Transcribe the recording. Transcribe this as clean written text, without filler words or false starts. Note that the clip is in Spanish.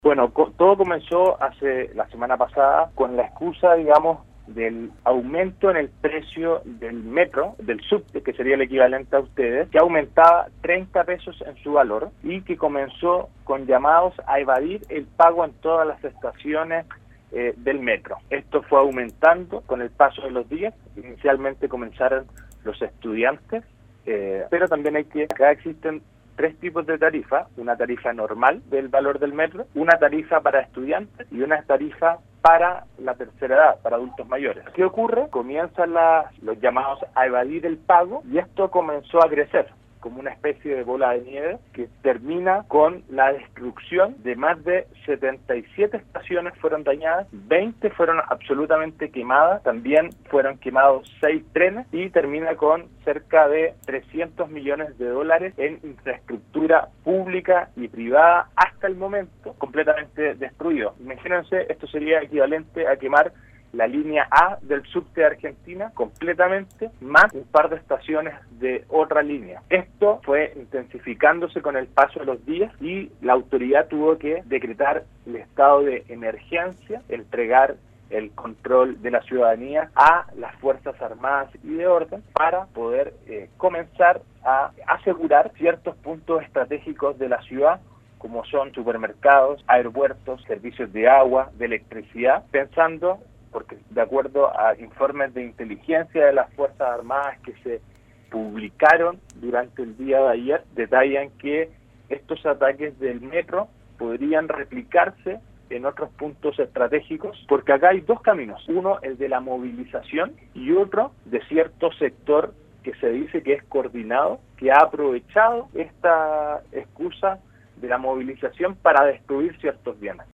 Bueno, todo comenzó hace la semana pasada con la excusa, digamos, del aumento en el precio del metro, del subte, que sería el equivalente a ustedes, que aumentaba 30 pesos en su valor y que comenzó con llamados a evadir el pago en todas las estaciones del metro. Esto fue aumentando con el paso de los días. Inicialmente comenzaron los estudiantes, pero también acá existen tres tipos de tarifa: una tarifa normal del valor del metro, una tarifa para estudiantes y una tarifa para la tercera edad, para adultos mayores. ¿Qué ocurre? Comienzan los llamados a evadir el pago y esto comenzó a crecer como una especie de bola de nieve que termina con la destrucción de más de 77 estaciones fueron dañadas, 20 fueron absolutamente quemadas, también fueron quemados 6 trenes y termina con cerca de 300 millones de dólares en infraestructura pública y privada hasta el momento completamente destruido. Imagínense, esto sería equivalente a quemar la línea A del subte de Argentina completamente, más un par de estaciones de otra línea. Esto fue intensificándose con el paso de los días y la autoridad tuvo que decretar el estado de emergencia, entregar el control de la ciudadanía a las Fuerzas Armadas y de Orden para poder comenzar a asegurar ciertos puntos estratégicos de la ciudad, como son supermercados, aeropuertos, servicios de agua, de electricidad, pensando, porque de acuerdo a informes de inteligencia de las Fuerzas Armadas que se publicaron durante el día de ayer, detallan que estos ataques del metro podrían replicarse en otros puntos estratégicos, porque acá hay dos caminos: uno, el de la movilización, y otro de cierto sector que se dice que es coordinado, que ha aprovechado esta excusa de la movilización para destruir ciertos bienes.